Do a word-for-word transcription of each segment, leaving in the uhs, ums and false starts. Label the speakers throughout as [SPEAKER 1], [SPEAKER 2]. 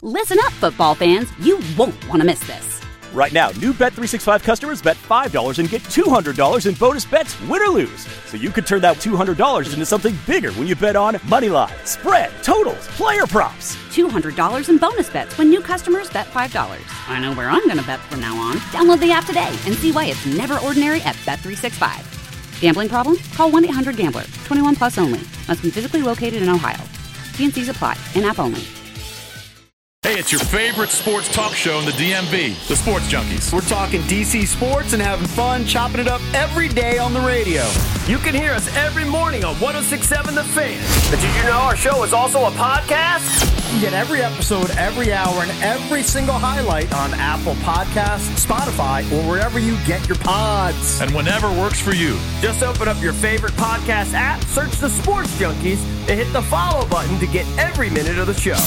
[SPEAKER 1] Listen up, football fans. You won't want to miss this.
[SPEAKER 2] Right now, new Bet three sixty-five customers bet five dollars and get two hundred dollars in bonus bets, win or lose. So you could turn that two hundred dollars into something bigger when you bet on money line, spread, totals, player props.
[SPEAKER 1] two hundred dollars in bonus bets when new customers bet five dollars. I know where I'm going to bet from now on. Download the app today and see why it's never ordinary at Bet three sixty-five. Gambling problem? Call one eight hundred gambler. twenty-one plus only. Must be physically located in Ohio. T and C's apply. In-app only.
[SPEAKER 3] Hey, it's your favorite sports talk show in the D M V, the Sports Junkies.
[SPEAKER 4] We're talking D C sports and having fun, chopping it up every day on the radio.
[SPEAKER 5] You can hear us every morning on one oh six point seven The Fan. But did you know our show is also a podcast?
[SPEAKER 4] You get every episode, every hour, and every single highlight on Apple Podcasts, Spotify, or wherever you get your pods.
[SPEAKER 3] And whenever works for you.
[SPEAKER 5] Just open up your favorite podcast app, search the Sports Junkies, and hit the follow button to get every minute of the show.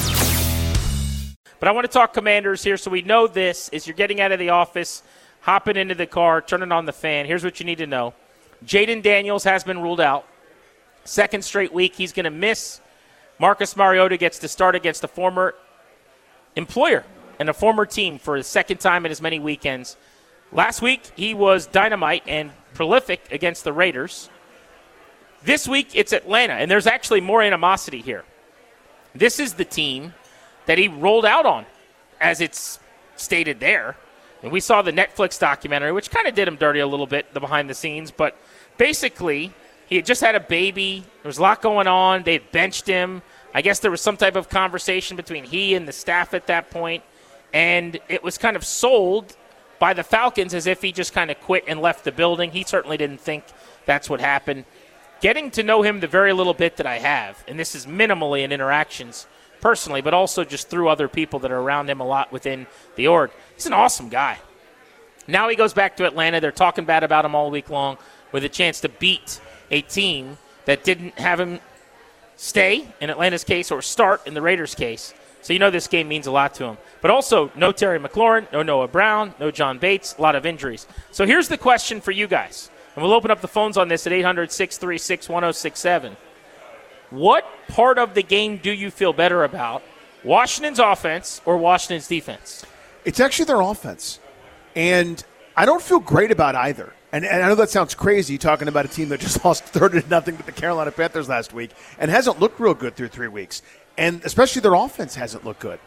[SPEAKER 6] But I want to talk Commanders here, so we know this is you're getting out of the office, hopping into the car, turning on the fan. Here's what you need to know. Jaden Daniels has been ruled out. Second straight week, he's going to miss. Marcus Mariota gets to start against a former employer and a former team for the second time in as many weekends. Last week, he was dynamite and prolific against the Raiders. This week, it's Atlanta, and there's actually more animosity here. This is the team that he rolled out on, as it's stated there. And we saw the Netflix documentary, which kind of did him dirty a little bit, the behind the scenes. But basically, he had just had a baby. There was a lot going on. They had benched him. I guess there was some type of conversation between he and the staff at that point. And it was kind of sold by the Falcons as if he just kind of quit and left the building. He certainly didn't think that's what happened. Getting to know him the very little bit that I have, and this is minimally in interactions personally, but also just through other people that are around him a lot within the org. He's an awesome guy. Now he goes back to Atlanta. They're talking bad about him all week long with a chance to beat a team that didn't have him stay, in Atlanta's case, or start in the Raiders' case. So you know this game means a lot to him. But also, no Terry McLaurin, no Noah Brown, no John Bates, a lot of injuries. So here's the question for you guys. And we'll open up the phones on this at eight hundred, six three six, one oh six seven. What part of the game do you feel better about, Washington's offense or Washington's defense?
[SPEAKER 7] It's actually their offense. And I don't feel great about either. And, and I know that sounds crazy, talking about a team that just lost thirty to nothing to the Carolina Panthers last week and hasn't looked real good through three weeks. And especially their offense hasn't looked good.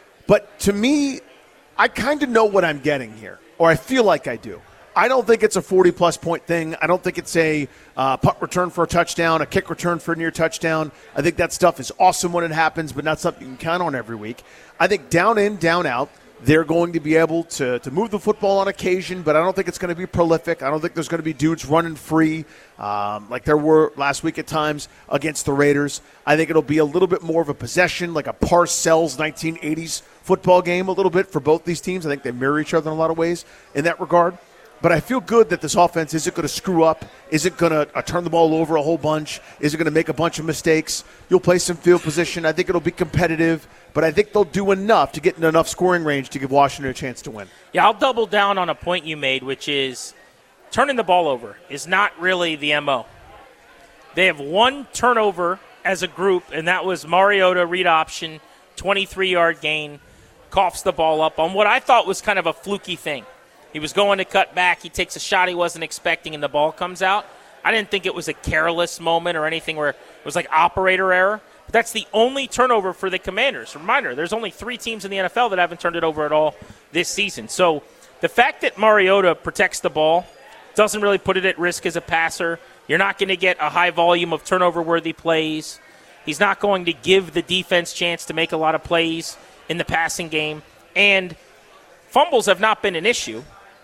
[SPEAKER 7] But to me, I kind of know what I'm getting here, or I feel like I do. I don't think it's a forty-plus point thing. I don't think it's a uh, punt return for a touchdown, a kick return for a near touchdown. I think that stuff is awesome when it happens, but not something you can count on every week. I think down in, down out, they're going to be able to, to move the football on occasion, but I don't think it's going to be prolific. I don't think there's going to be dudes running free um, like there were last week at times against the Raiders. I think it'll be a little bit more of a possession, like a Parcells nineteen eighties football game a little bit for both these teams. I think they mirror each other in a lot of ways in that regard. But I feel good that this offense isn't going to screw up, isn't going to uh, turn the ball over a whole bunch, isn't going to make a bunch of mistakes. You'll play some field position. I think it'll be competitive, but I think they'll do enough to get in enough scoring range to give Washington a chance to win.
[SPEAKER 6] Yeah, I'll double down on a point you made, which is turning the ball over is not really the M O. They have one turnover as a group, and that was Mariota, read option, twenty-three-yard gain, coughs the ball up on what I thought was kind of a fluky thing. He was going to cut back. He takes a shot he wasn't expecting, and the ball comes out. I didn't think it was a careless moment or anything where it was like operator error. But that's the only turnover for the Commanders. Reminder, there's only three teams in the N F L that haven't turned it over at all this season. So the fact that Mariota protects the ball doesn't really put it at risk as a passer. You're not going to get a high volume of turnover-worthy plays. He's not going to give the defense chance to make a lot of plays in the passing game. And fumbles have not been an issue.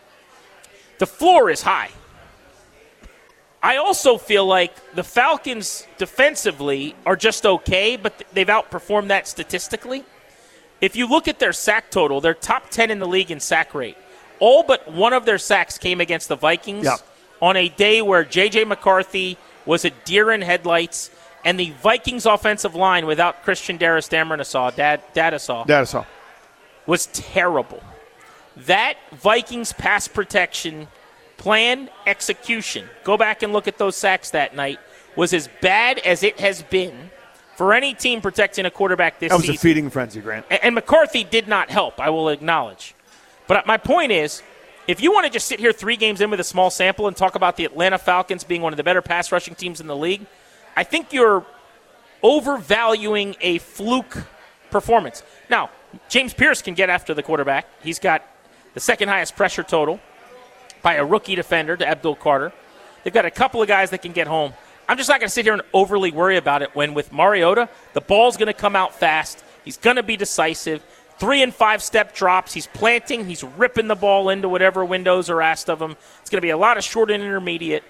[SPEAKER 6] The floor is high. I also feel like the Falcons defensively are just okay, but they've outperformed that statistically. If you look at their sack total, they're top ten in the league in sack rate. All but one of their sacks came against the Vikings
[SPEAKER 7] yeah.
[SPEAKER 6] on a day where J J McCarthy was a deer in headlights, and the Vikings offensive line without Christian Darris Damironasaw, Dad, Dadasaw,
[SPEAKER 7] Dadasaw,
[SPEAKER 6] was terrible. That Vikings pass protection plan execution, go back and look at those sacks that night, was as bad as it has been for any team protecting a quarterback this
[SPEAKER 7] That was
[SPEAKER 6] season.
[SPEAKER 7] a feeding frenzy, Grant.
[SPEAKER 6] And, and McCarthy did not help, I will acknowledge. But my point is, if you want to just sit here three games in with a small sample and talk about the Atlanta Falcons being one of the better pass rushing teams in the league, I think you're overvaluing a fluke performance. Now, James Pierce can get after the quarterback. He's got the second highest pressure total by a rookie defender to Abdul Carter. They've got a couple of guys that can get home. I'm just not going to sit here and overly worry about it when with Mariota, the ball's going to come out fast. He's going to be decisive. Three and five step drops. He's planting. He's ripping the ball into whatever windows are asked of him. It's going to be a lot of short and intermediate.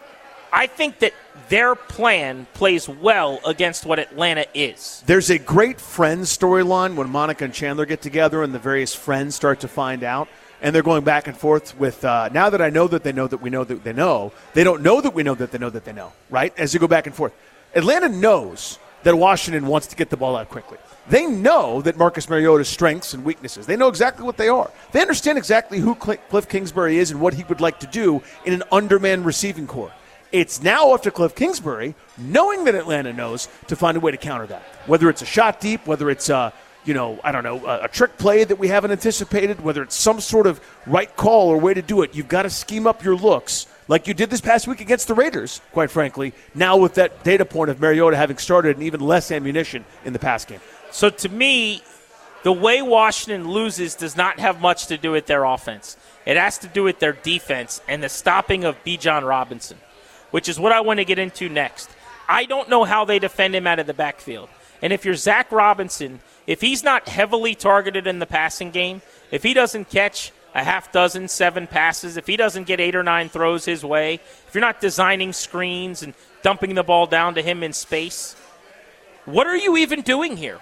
[SPEAKER 6] I think that their plan plays well against what Atlanta is.
[SPEAKER 7] There's a great Friends storyline when Monica and Chandler get together and the various friends start to find out. And they're going back and forth with, uh, now that I know that they know that we know that they know, they don't know that we know that they know that they know, right? As you go back and forth. Atlanta knows that Washington wants to get the ball out quickly. They know that Marcus Mariota's strengths and weaknesses. They know exactly what they are. They understand exactly who Cliff Kingsbury is and what he would like to do in an undermanned receiving corps. It's now up to Cliff Kingsbury, knowing that Atlanta knows, to find a way to counter that. Whether it's a shot deep, whether it's a, you know, I don't know, a, a trick play that we haven't anticipated, whether it's some sort of right call or way to do it, you've got to scheme up your looks like you did this past week against the Raiders, quite frankly, now with that data point of Mariota having started and even less ammunition in the pass game.
[SPEAKER 6] So to me, the way Washington loses does not have much to do with their offense. It has to do with their defense and the stopping of Bijan Robinson, which is what I want to get into next. I don't know how they defend him out of the backfield. And if you're Zach Robinson, if he's not heavily targeted in the passing game, if he doesn't catch a half dozen, seven passes, if he doesn't get eight or nine throws his way, if you're not designing screens and dumping the ball down to him in space, what are you even doing here?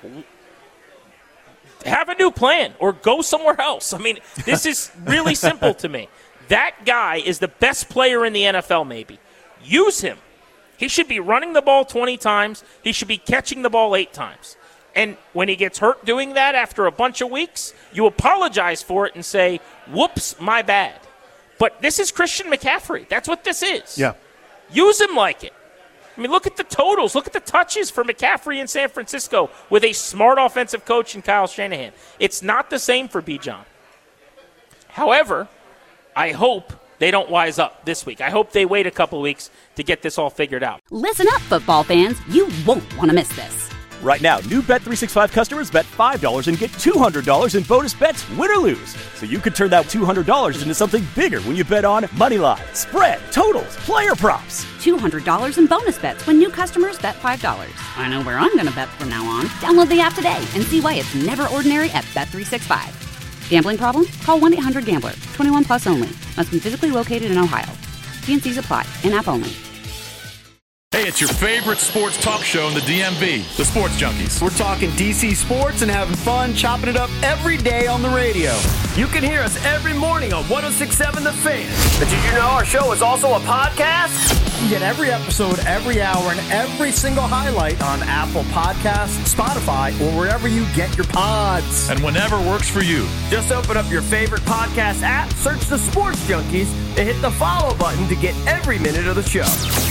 [SPEAKER 6] Have a new plan or go somewhere else. I mean, this is really simple to me. That guy is the best player in the N F L maybe. Use him. He should be running the ball twenty times. He should be catching the ball eight times. And when he gets hurt doing that after a bunch of weeks, you apologize for it and say, whoops, my bad. But this is Christian McCaffrey. That's what this is.
[SPEAKER 7] Yeah.
[SPEAKER 6] Use him like it. I mean, look at the totals. Look at the touches for McCaffrey in San Francisco with a smart offensive coach in Kyle Shanahan. It's not the same for Bijan. However, I hope they don't wise up this week. I hope they wait a couple weeks to get this all figured out.
[SPEAKER 1] Listen up, football fans. You won't want to miss this.
[SPEAKER 2] Right now, new Bet three sixty-five customers bet five dollars and get two hundred dollars in bonus bets, win or lose. So you could turn that two hundred dollars into something bigger when you bet on Moneyline, spread, totals, player props.
[SPEAKER 1] two hundred dollars in bonus bets when new customers bet five dollars. I know where I'm going to bet from now on. Download the app today and see why it's never ordinary at Bet three sixty-five. Gambling problem? Call one eight hundred gambler. twenty-one plus only. Must be physically located in Ohio. T and C's apply. In-app only.
[SPEAKER 3] Hey, it's your favorite sports talk show in the D M V, the Sports Junkies.
[SPEAKER 4] We're talking D C sports and having fun, chopping it up every day on the radio.
[SPEAKER 5] You can hear us every morning on one oh six point seven The Fan. But did you know our show is also a podcast?
[SPEAKER 4] You get every episode, every hour, and every single highlight on Apple Podcasts, Spotify, or wherever you get your pods.
[SPEAKER 3] And whenever works for you.
[SPEAKER 5] Just open up your favorite podcast app, search The Sports Junkies, and hit the follow button to get every minute of the show.